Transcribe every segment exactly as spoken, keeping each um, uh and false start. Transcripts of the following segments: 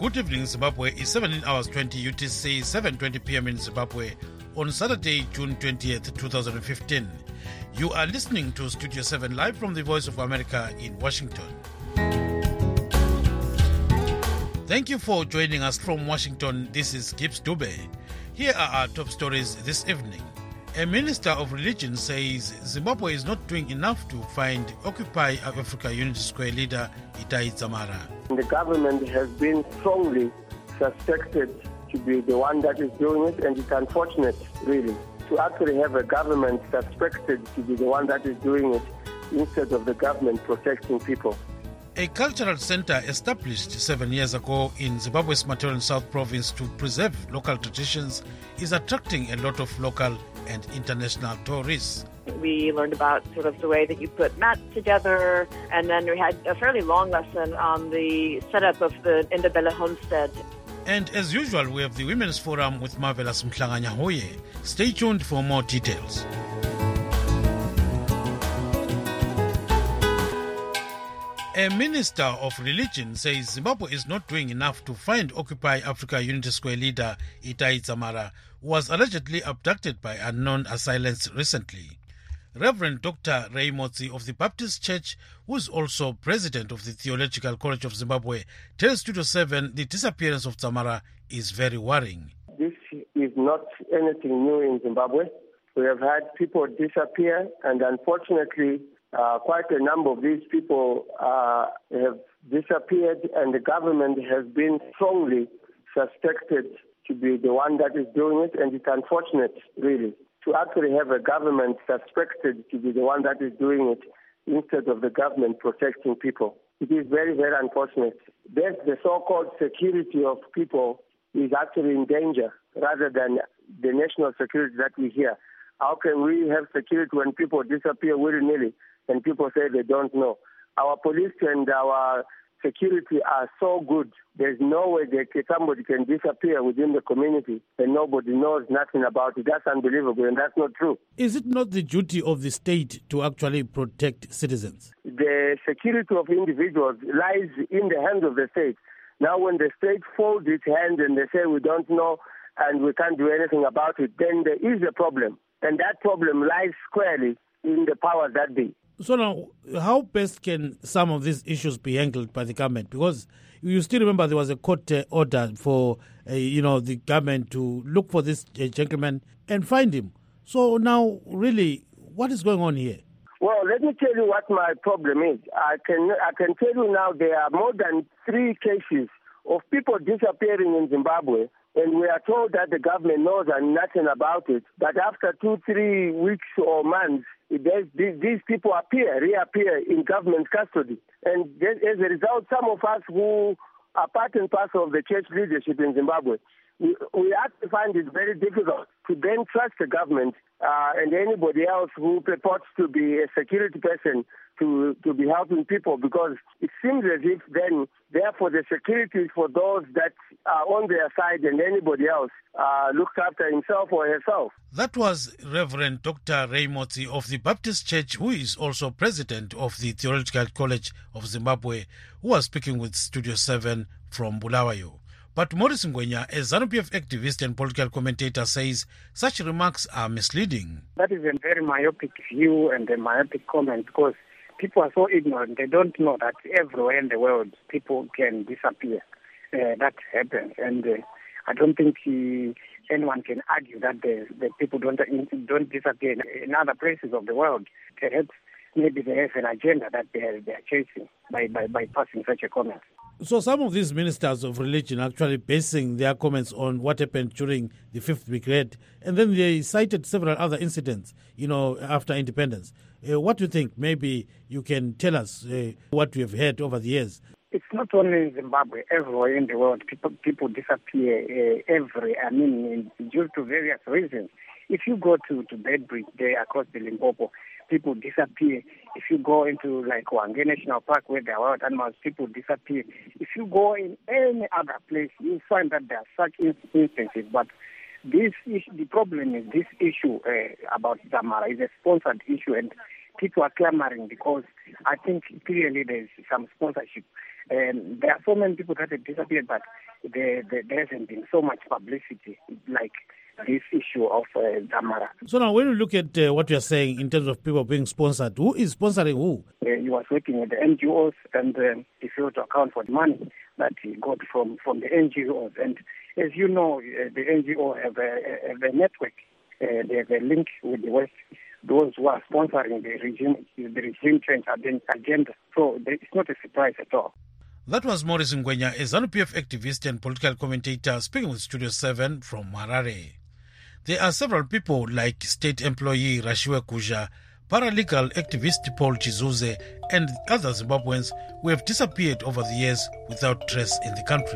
Good evening, Zimbabwe. It's seventeen hours twenty U T C, seven twenty p m in Zimbabwe on Saturday, June twentieth, twenty fifteen. You are listening to Studio seven live from the Voice of America in Washington. Thank you for joining us from Washington. This is Gibbs Dube. Here are our top stories this evening. A minister of religion says Zimbabwe is not doing enough to find Occupy Africa Unity Square leader Itai Dzamara. The government has been strongly suspected to be the one that is doing it, and it's unfortunate, really, to actually have a government suspected to be the one that is doing it instead of the government protecting people. A cultural center established seven years ago in Zimbabwe's Matero South Province to preserve local traditions is attracting a lot of local and international tourists. We learned about sort of the way that you put mats together, and then we had a fairly long lesson on the setup of the Indabele homestead. And as usual, we have the Women's Forum with Marvelous Mhlanga-Nyahoye. Stay tuned for more details. A minister of religion says Zimbabwe is not doing enough to find Occupy Africa Unity Square leader Itai Dzamara, who was allegedly abducted by unknown assailants recently. Reverend Doctor Ray Motsi of the Baptist Church, who is also president of the Theological College of Zimbabwe, tells Studio seven the disappearance of Dzamara is very worrying. This is not anything new in Zimbabwe. We have had people disappear, and unfortunately, Uh, quite a number of these people uh, have disappeared, and the government has been strongly suspected to be the one that is doing it, and it's unfortunate, really, to actually have a government suspected to be the one that is doing it instead of the government protecting people. It is very, very unfortunate. There's the so-called security of people is actually in danger rather than the national security that we hear. How can we have security when people disappear willy-nilly and people say they don't know? Our police and our security are so good. There's no way that somebody can disappear within the community and nobody knows nothing about it. That's unbelievable, and that's not true. Is it not the duty of the state to actually protect citizens? The security of individuals lies in the hands of the state. Now, when the state folds its hands and they say we don't know and we can't do anything about it, then there is a problem. And that problem lies squarely in the powers that be. So now, how best can some of these issues be handled by the government? Because you still remember there was a court uh, order for, uh, you know, the government to look for this uh, gentleman and find him. So now, really, what is going on here? Well, let me tell you what my problem is. I can I can tell you now there are more than three cases of people disappearing in Zimbabwe, and we are told that the government knows nothing about it. But after two, three weeks or months, these people appear, reappear in government custody. And as a result, some of us who are part and parcel of the church leadership in Zimbabwe, we, we actually find it very difficult to then trust the government uh, and anybody else who purports to be a security person to, to be helping people, because it seems as if then, therefore, the security is for those that are on their side and anybody else uh, looks after himself or herself. That was Reverend Doctor Ray Motsi of the Baptist Church, who is also president of the Theological College of Zimbabwe, who was speaking with Studio seven from Bulawayo. But Maurice Ngwenya, a ZANU-P F activist and political commentator, says such remarks are misleading. That is a very myopic view and a myopic comment, because people are so ignorant. They don't know that everywhere in the world people can disappear. Uh, that happens, and uh, I don't think he, anyone can argue that the, the people don't don't disappear in, in other places of the world. Perhaps maybe they have an agenda that they are, they are chasing by, by, by passing such a comment. So some of these ministers of religion actually basing their comments on what happened during the fifth Brigade, and then they cited several other incidents, you know, after independence. Uh, what do you think? Maybe you can tell us uh, what we have heard over the years. It's not only in Zimbabwe, everywhere in the world, people people disappear uh, every, I mean, due to various reasons. If you go to, to Bedbridge there across the Limpopo, people disappear. If you go into like Hwange National Park where there are wild animals, people disappear. If you go in any other place, you find that there are such instances. But this issue, the problem is this issue uh, about Dzamara is a sponsored issue, and people are clamoring because I think clearly there's some sponsorship. And there are so many people that have disappeared, but there, there, there hasn't been so much publicity like this issue of uh, Damara. So now when you look at uh, what you're saying in terms of people being sponsored, who is sponsoring who? Uh, he was working with the N G Os, and uh, he failed to account for the money that he got from, from the N G Os. And as you know, uh, the N G O have a, have a network. Uh, they have a link with the West, those who are sponsoring the regime, the regime change agenda. So it's not a surprise at all. That was Maurice Ngwenya, a ZANU-P F activist and political commentator, speaking with Studio seven from Harare. There are several people like state employee Rashiwe Kuja, paralegal activist Paul Chizuze, and other Zimbabweans who have disappeared over the years without trace in the country.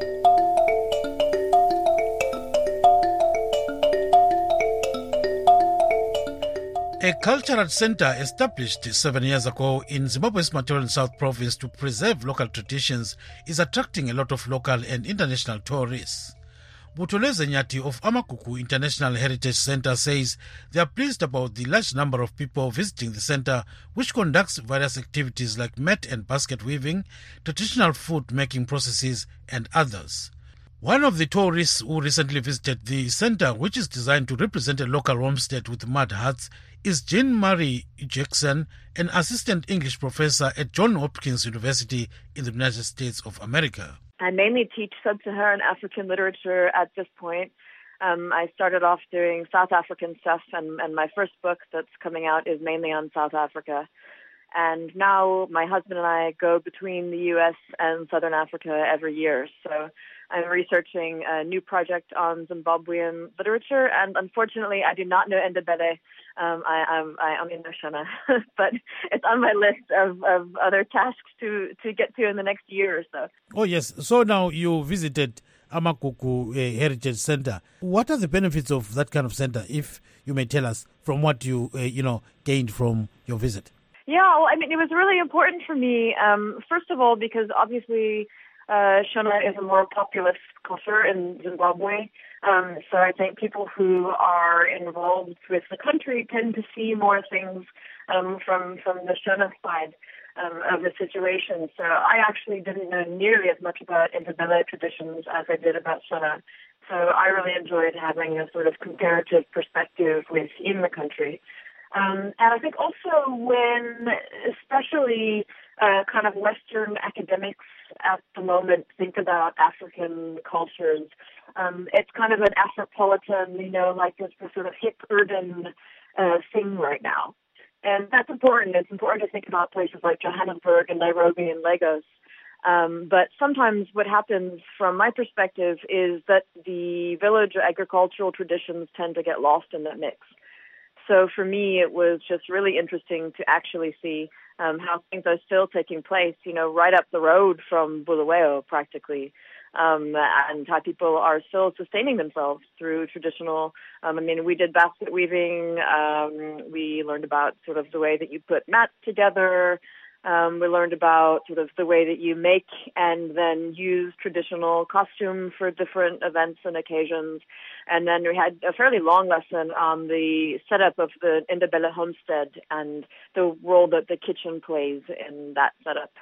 A cultural center established seven years ago in Zimbabwe's Matebele South Province to preserve local traditions is attracting a lot of local and international tourists. Butoleze Nyati of Amakuku International Heritage Center says they are pleased about the large number of people visiting the center, which conducts various activities like mat and basket weaving, traditional food making processes, and others. One of the tourists who recently visited the center, which is designed to represent a local homestead with mud huts, is Jean Marie Jackson, an assistant English professor at Johns Hopkins University in the United States of America. I mainly teach sub-Saharan African literature at this point. Um, I started off doing South African stuff, and, and my first book that's coming out is mainly on South Africa. And now my husband and I go between the U S and Southern Africa every year. So I'm researching a new project on Zimbabwean literature, and unfortunately I do not know Ndebele. Um, I, I'm, I only know Shona, but it's on my list of, of other tasks to, to get to in the next year or so. Oh, yes. So now you visited Amakuku uh, Heritage Center. What are the benefits of that kind of center, if you may tell us, from what you, uh, you know, gained from your visit? Yeah, well, I mean, it was really important for me, um, first of all, because obviously uh, Shona is a more populous culture in Zimbabwe. Um, so I think people who are involved with the country tend to see more things um, from, from the Shona side um, of the situation. So I actually didn't know nearly as much about Ndebele traditions as I did about Shona. So I really enjoyed having a sort of comparative perspective within the country. Um, and I think also when, especially uh, kind of Western academics at the moment think about African cultures, um, it's kind of an Afropolitan, you know, like this sort of hip urban uh, thing right now. And that's important. It's important to think about places like Johannesburg and Nairobi and Lagos. Um, but sometimes what happens from my perspective is that the village agricultural traditions tend to get lost in that mix. So for me, it was just really interesting to actually see um, how things are still taking place, you know, right up the road from Bulawayo practically, um, and how people are still sustaining themselves through traditional, um, I mean, we did basket weaving, um, we learned about sort of the way that you put mats together. Um, we learned about sort of the way that you make and then use traditional costume for different events and occasions. And then we had a fairly long lesson on the setup of the Ndebele homestead and the role that the kitchen plays in that setup.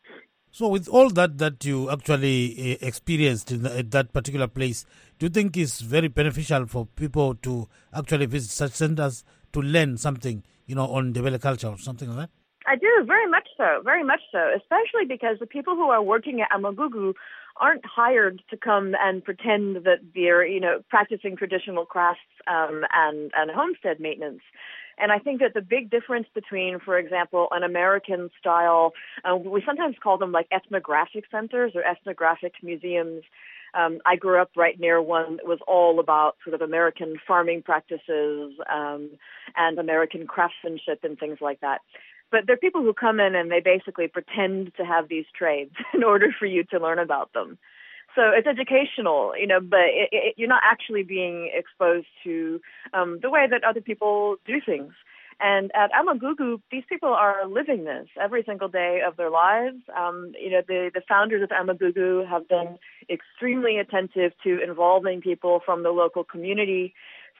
So with all that that you actually uh, experienced in the, at that particular place, do you think it's very beneficial for people to actually visit such centers to learn something, you know, on Ndebele culture or something like that? I do, very much so, very much so, especially because the people who are working at Amagugu aren't hired to come and pretend that they're, you know, practicing traditional crafts um, and, and homestead maintenance. And I think that the big difference between, for example, an American style, uh, we sometimes call them like ethnographic centers or ethnographic museums. Um, I grew up right near one that was all about sort of American farming practices um, and American craftsmanship and things like that. But there are people who come in and they basically pretend to have these trades in order for you to learn about them. So it's educational, you know, but it, it, you're not actually being exposed to um, the way that other people do things. And at Amagugu, these people are living this every single day of their lives. Um, you know, the, the founders of Amagugu have been extremely attentive to involving people from the local community.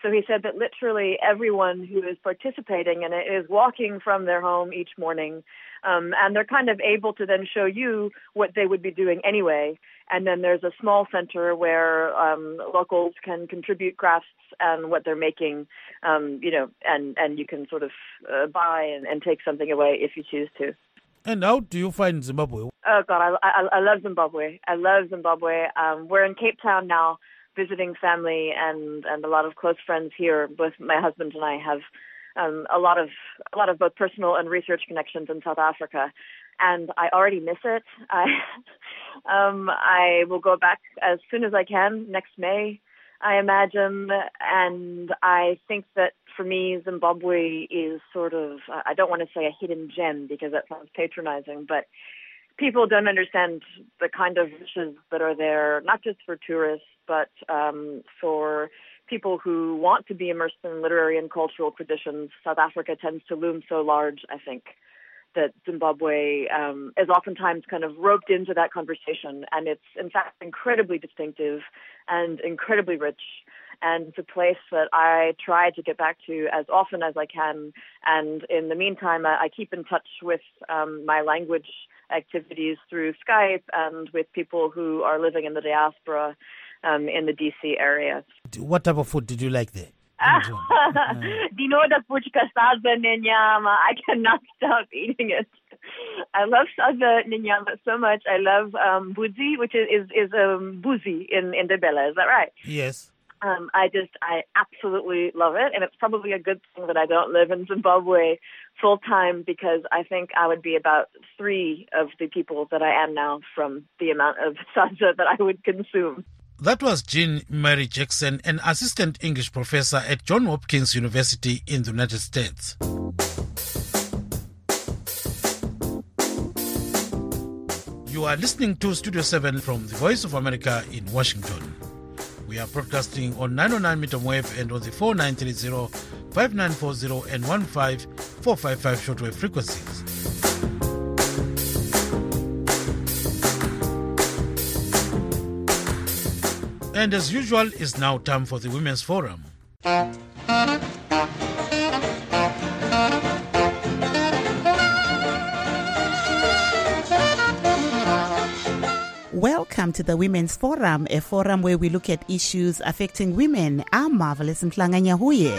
So he said that literally everyone who is participating in it is walking from their home each morning, um, and they're kind of able to then show you what they would be doing anyway. And then there's a small center where um, locals can contribute crafts and what they're making, um, you know, and, and you can sort of uh, buy and, and take something away if you choose to. And how do you find Zimbabwe? Oh, God, I, I, I love Zimbabwe. I love Zimbabwe. Um, we're in Cape Town now, visiting family and, and a lot of close friends here. Both my husband and I have um, a lot of a lot of both personal and research connections in South Africa, and I already miss it. I um, I will go back as soon as I can next May, I imagine, and I think that for me, Zimbabwe is sort of, I don't want to say a hidden gem because that sounds patronizing, but people don't understand the kind of riches that are there, not just for tourists, but um, for people who want to be immersed in literary and cultural traditions. South Africa tends to loom so large, I think, that Zimbabwe um, is oftentimes kind of roped into that conversation. And it's, in fact, incredibly distinctive and incredibly rich. And it's a place that I try to get back to as often as I can. And in the meantime, I, I keep in touch with um, my language activities through Skype and with people who are living in the diaspora um, in the D C area. What type of food did you like there? Dinoda puchka salsa nenyama. I cannot stop eating it. I love salsa nenyama so much. I love um, buzi, which is is, is um, buzi in in Ndebele. Is that right? Yes. Um, I just, I absolutely love it. And it's probably a good thing that I don't live in Zimbabwe full time, because I think I would be about three of the people that I am now from the amount of salsa that I would consume. That was Jean Mary Jackson, an assistant English professor at Johns Hopkins University in the United States. You are listening to Studio seven from the Voice of America in Washington. We are broadcasting on nine oh nine meter wave and on the four nine three zero, five nine four zero and one five four five five shortwave frequencies. And as usual, it's now time for the Women's Forum. Welcome to the Women's Forum, a forum where we look at issues affecting women. I'm Marvelous Mhlanganyahuye.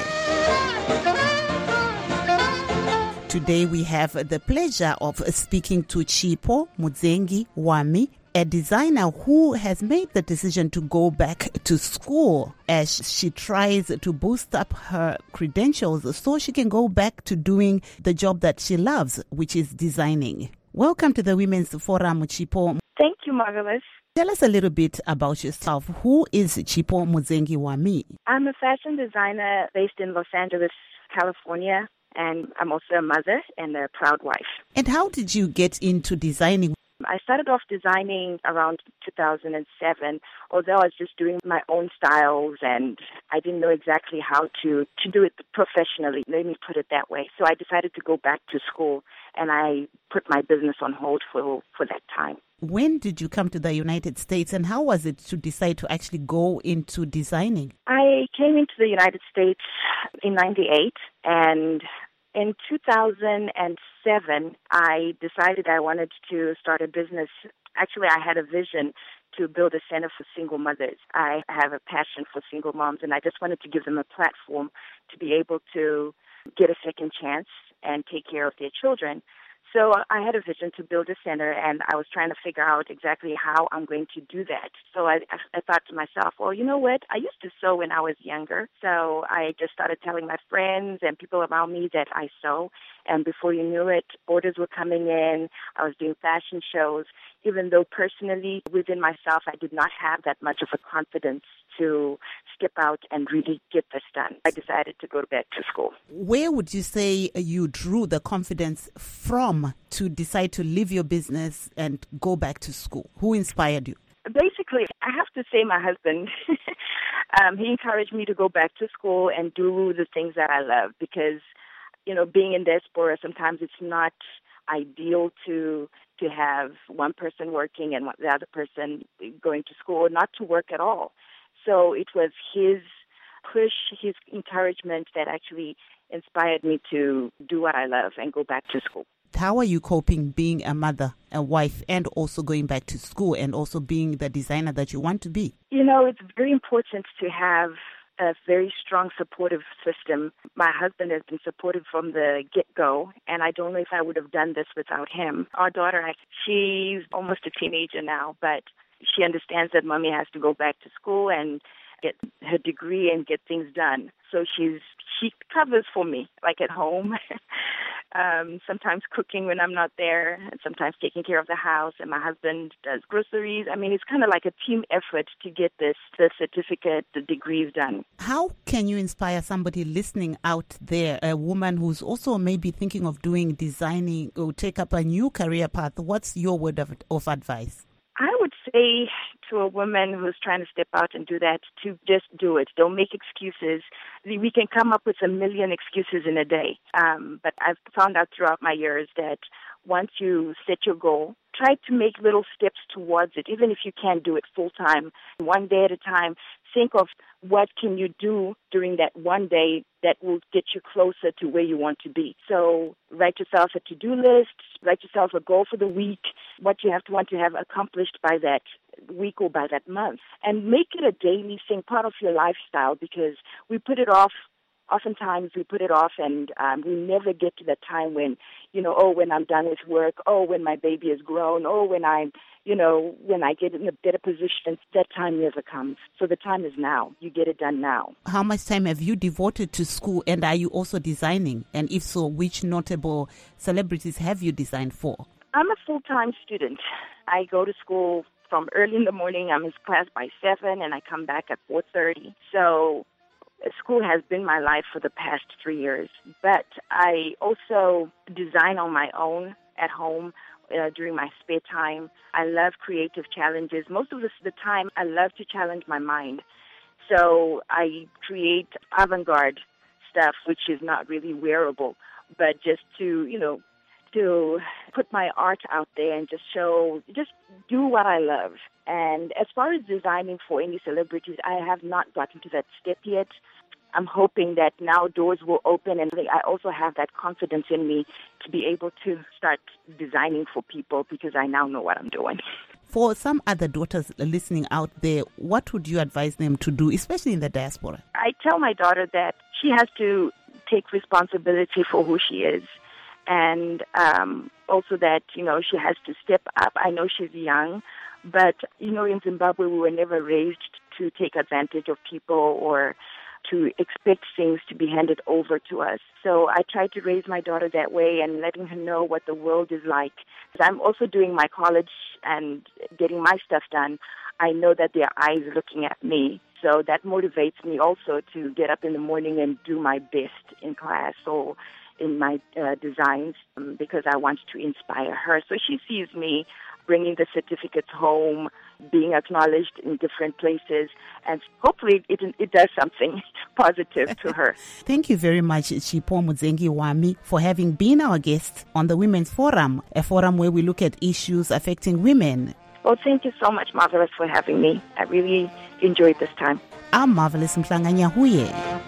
Today we have the pleasure of speaking to Tshipho Mudzengi Wami, a designer who has made the decision to go back to school as she tries to boost up her credentials so she can go back to doing the job that she loves, which is designing. Welcome to the Women's Forum, Tshipho. Thank you, Marvelous. Tell us a little bit about yourself. Who is Tshipho Mudzengi Wami? I'm a fashion designer based in Los Angeles, California, and I'm also a mother and a proud wife. And how did you get into designing? I started off designing around two thousand seven, although I was just doing my own styles and I didn't know exactly how to, to do it professionally. Let me put it that way. So I decided to go back to school and I put my business on hold for, for that time. When did you come to the United States and how was it to decide to actually go into designing? I came into the United States in ninety-eight, and in two thousand seven, I decided I wanted to start a business. Actually, I had a vision to build a center for single mothers. I have a passion for single moms, and I just wanted to give them a platform to be able to get a second chance and take care of their children. So I had a vision to build a center, and I was trying to figure out exactly how I'm going to do that. So I, I thought to myself, well, you know what? I used to sew when I was younger. So I just started telling my friends and people around me that I sew. And before you knew it, orders were coming in. I was doing fashion shows, even though personally within myself I did not have that much of a confidence to skip out and really get this done. I decided to go back to school. Where would you say you drew the confidence from to decide to leave your business and go back to school? Who inspired you? Basically, I have to say my husband. um, he encouraged me to go back to school and do the things that I love because, you know, being in diaspora, sometimes it's not ideal to to have one person working and the other person going to school or not to work at all. So it was his push, his encouragement that actually inspired me to do what I love and go back to school. How are you coping being a mother, a wife, and also going back to school and also being the designer that you want to be? You know, it's very important to have a very strong supportive system. My husband has been supportive from the get-go, and I don't know if I would have done this without him. Our daughter, she's almost a teenager now, but she understands that mommy has to go back to school and get her degree and get things done. So she's she covers for me, like at home. um, sometimes cooking when I'm not there, and sometimes taking care of the house, and my husband does groceries. I mean, it's kind of like a team effort to get this, the certificate, the degrees done. How can you inspire somebody listening out there, a woman who's also maybe thinking of doing designing or take up a new career path? What's your word of, of advice? I would say to a woman who's trying to step out and do that, to just do it. Don't make excuses. We can come up with a million excuses in a day. Um, but I've found out throughout my years that once you set your goal, try to make little steps towards it, even if you can't do it full time, one day at a time. Think of what can you do during that one day that will get you closer to where you want to be. So write yourself a to-do list, write yourself a goal for the week, what you have to want to have accomplished by that week or by that month. And make it a daily thing, part of your lifestyle, because we put it off. Oftentimes we put it off and um, we never get to that time when, you know, oh, when I'm done with work, oh, when my baby is grown, oh, when I'm, you know, when I get in a better position, that time never comes. So the time is now. You get it done now. How much time have you devoted to school, and are you also designing? And if so, which notable celebrities have you designed for? I'm a full-time student. I go to school from early in the morning. I'm in class by seven, and I come back at four thirty. So school has been my life for the past three years, but I also design on my own at home uh, during my spare time. I love creative challenges. Most of the, the time, I love to challenge my mind. So I create avant-garde stuff, which is not really wearable, but just to, you know, to put my art out there and just show, just do what I love. And as far as designing for any celebrities, I have not gotten to that step yet. I'm hoping that now doors will open, and I also have that confidence in me to be able to start designing for people because I now know what I'm doing. For some other daughters listening out there, what would you advise them to do, especially in the diaspora? I tell my daughter that she has to take responsibility for who she is. And um, also that, you know, she has to step up. I know she's young, but, you know, in Zimbabwe, we were never raised to take advantage of people or to expect things to be handed over to us. So I try to raise my daughter that way and letting her know what the world is like. I'm also doing my college and getting my stuff done. I know that there are eyes looking at me. So that motivates me also to get up in the morning and do my best in class or in my uh, designs um, because I want to inspire her. So she sees me bringing the certificates home, being acknowledged in different places, and hopefully it it does something positive to her. Thank you very much, Tshipho Mudzengi Wami, for having been our guest on the Women's Forum, a forum where we look at issues affecting women. Well, thank you so much, Marvelous, for having me. I really enjoyed this time. I'm Marvelous Mhlanganyahuye.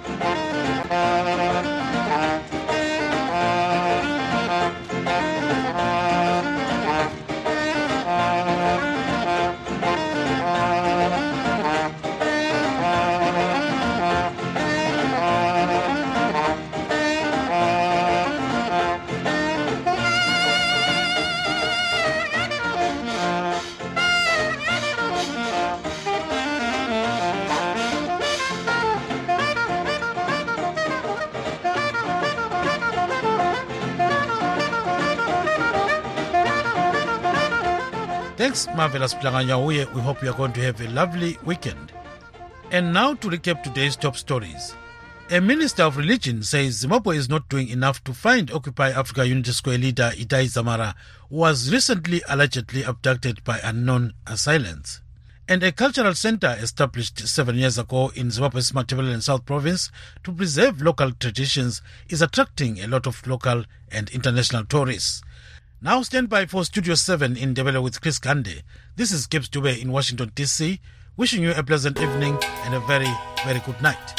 Thanks, Marvelous Mhlanganyahuye. We hope you are going to have a lovely weekend. And now to recap today's top stories. A minister of religion says Zimbabwe is not doing enough to find Occupy Africa Unity Square leader Itai Dzamara, who was recently allegedly abducted by unknown assailants. And a cultural center established seven years ago in Zimbabwe's Matabeleland South Province to preserve local traditions is attracting a lot of local and international tourists. Now stand by for Studio seven in Ndebele with Chris Gande. This is Gibbs Dube in Washington, D C, wishing you a pleasant evening and a very, very good night.